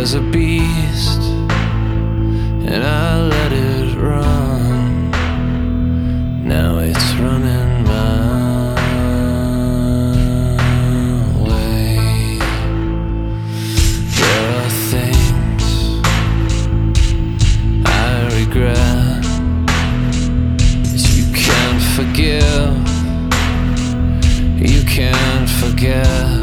was a beast, and I let it run. Now it's running my way. There are things I regret that you can't forgive, you can't forget.